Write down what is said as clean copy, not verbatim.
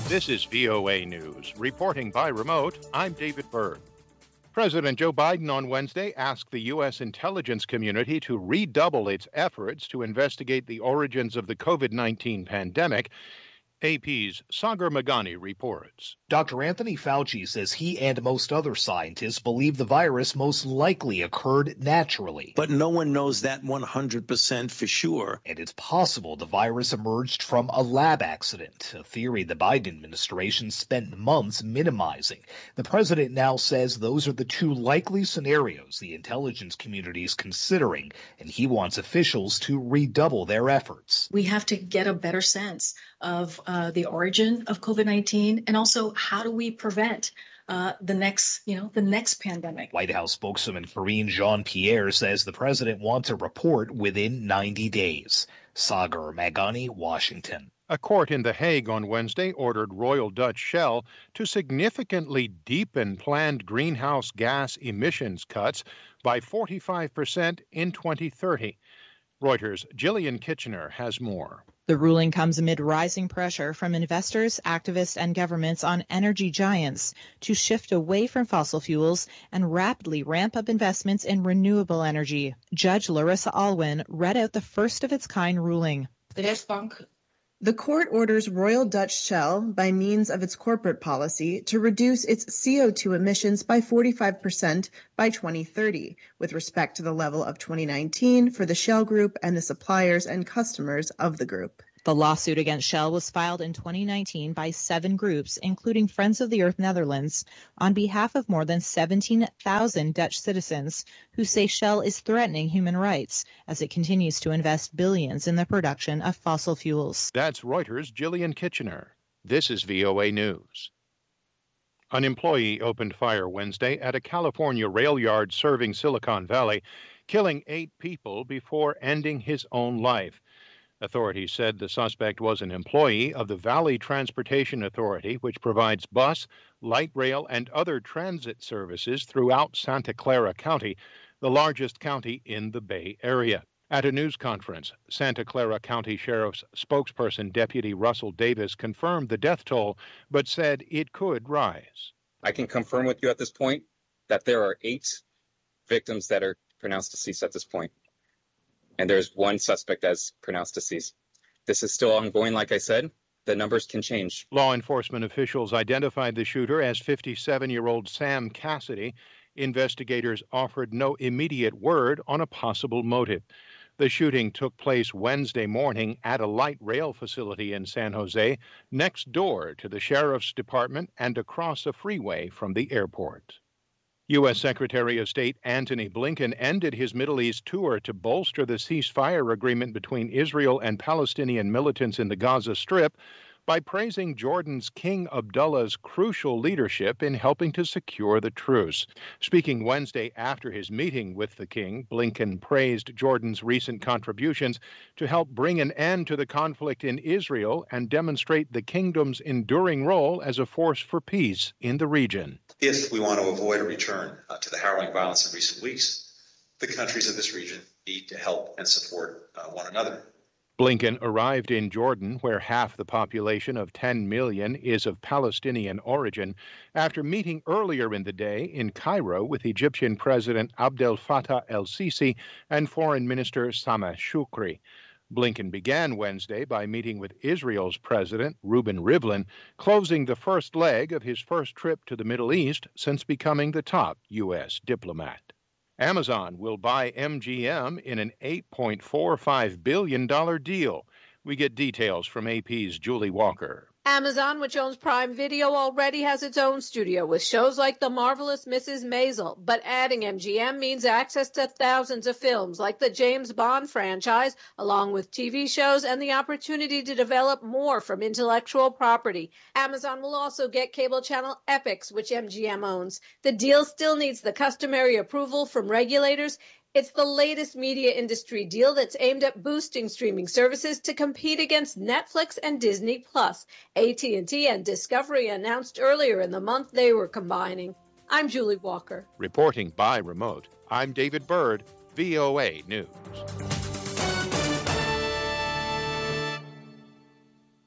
This is VOA News. Reporting by remote, I'm David Byrd. President Joe Biden on Wednesday asked the U.S. intelligence community to redouble its efforts to investigate the origins of the COVID-19 pandemic. AP's Sagar Meghani reports. Dr. Anthony Fauci says he and most other scientists believe the virus most likely occurred naturally. But no one knows that 100% for sure. And it's possible the virus emerged from a lab accident, a theory the Biden administration spent months minimizing. The president now says those are the two likely scenarios the intelligence community is considering, and he wants officials to redouble their efforts. We have to get a better sense of the origin of COVID-19, and also how do we prevent the next pandemic. White House spokeswoman Karine Jean-Pierre says the president wants a report within 90 days. Sagar Meghani, Washington. A court in The Hague on Wednesday ordered Royal Dutch Shell to significantly deepen planned greenhouse gas emissions cuts by 45% in 2030. Reuters' Gillian Kitchener has more. The ruling comes amid rising pressure from investors, activists, and governments on energy giants to shift away from fossil fuels and rapidly ramp up investments in renewable energy. Judge Larissa Alwyn read out the first-of-its-kind ruling. The court orders Royal Dutch Shell, by means of its corporate policy, to reduce its CO2 emissions by 45% by 2030, with respect to the level of 2019 for the Shell Group and the suppliers and customers of the group. The lawsuit against Shell was filed in 2019 by 7 groups, including Friends of the Earth Netherlands, on behalf of more than 17,000 Dutch citizens who say Shell is threatening human rights as it continues to invest billions in the production of fossil fuels. That's Reuters' Gillian Kitchener. This is VOA News. An employee opened fire Wednesday at a California rail yard serving Silicon Valley, killing 8 people before ending his own life. Authorities said the suspect was an employee of the Valley Transportation Authority, which provides bus, light rail, and other transit services throughout Santa Clara County, the largest county in the Bay Area. At a news conference, Santa Clara County Sheriff's spokesperson, Deputy Russell Davis, confirmed the death toll, but said it could rise. I can confirm with you at this point that there are 8 victims that are pronounced deceased at this point. And there's 1 suspect as pronounced deceased. This is still ongoing, like I said. The numbers can change. Law enforcement officials identified the shooter as 57-year-old Sam Cassidy. Investigators offered no immediate word on a possible motive. The shooting took place Wednesday morning at a light rail facility in San Jose, next door to the sheriff's department and across a freeway from the airport. U.S. Secretary of State Antony Blinken ended his Middle East tour to bolster the ceasefire agreement between Israel and Palestinian militants in the Gaza Strip by praising Jordan's King Abdullah's crucial leadership in helping to secure the truce. Speaking Wednesday after his meeting with the king, Blinken praised Jordan's recent contributions to help bring an end to the conflict in Israel and demonstrate the kingdom's enduring role as a force for peace in the region. If we want to avoid a return to the harrowing violence of recent weeks, the countries of this region need to help and support one another. Blinken arrived in Jordan, where half the population of 10 million is of Palestinian origin, after meeting earlier in the day in Cairo with Egyptian President Abdel Fattah el-Sisi and Foreign Minister Sameh Shoukry. Blinken began Wednesday by meeting with Israel's President Reuven Rivlin, closing the first leg of his first trip to the Middle East since becoming the top U.S. diplomat. Amazon will buy MGM in an $8.45 billion deal. We get details from AP's Julie Walker. Amazon, which owns Prime Video, already has its own studio with shows like The Marvelous Mrs. Maisel. But adding MGM means access to thousands of films like the James Bond franchise, along with TV shows and the opportunity to develop more from intellectual property. Amazon will also get cable channel Epix, which MGM owns. The deal still needs the customary approval from regulators. It's the latest media industry deal that's aimed at boosting streaming services to compete against Netflix and Disney+. AT&T and Discovery announced earlier in the month they were combining. I'm Julie Walker. Reporting by remote, I'm David Byrd, VOA News.